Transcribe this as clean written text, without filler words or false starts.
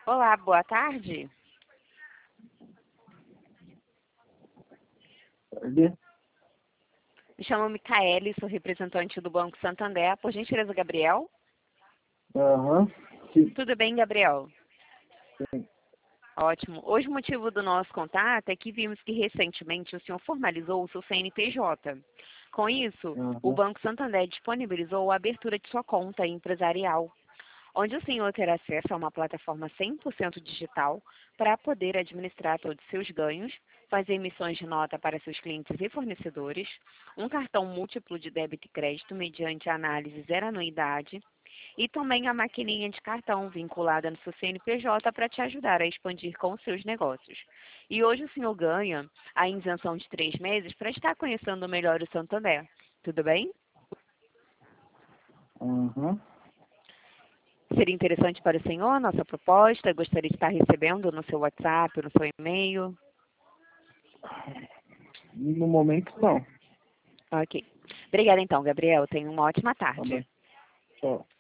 Olá, boa tarde. Tarde. Me chamo Micaele, sou representante do Banco Santander. Por gentileza, Gabriel? Aham. Sim. Tudo bem, Gabriel? Sim. Ótimo. Hoje o motivo do nosso contato é que vimos que recentemente o senhor formalizou o seu CNPJ. Com isso, o Aham. Banco Santander disponibilizou a abertura de sua conta empresarial, onde o senhor terá acesso a uma plataforma 100% digital para poder administrar todos os seus ganhos, fazer emissões de nota para seus clientes e fornecedores, um cartão múltiplo de débito e crédito mediante análise zero anuidade e também a maquininha de cartão vinculada no seu CNPJ para te ajudar a expandir com os seus negócios. E hoje o senhor ganha a isenção de 3 meses para estar conhecendo melhor o Santander. Tudo bem? Aham. Seria interessante para o senhor a nossa proposta? Gostaria de estar recebendo no seu WhatsApp, no seu e-mail? No momento, não. Ok. Obrigada então, Gabriel. Tenha uma ótima Tá bom. tarde. Tchau.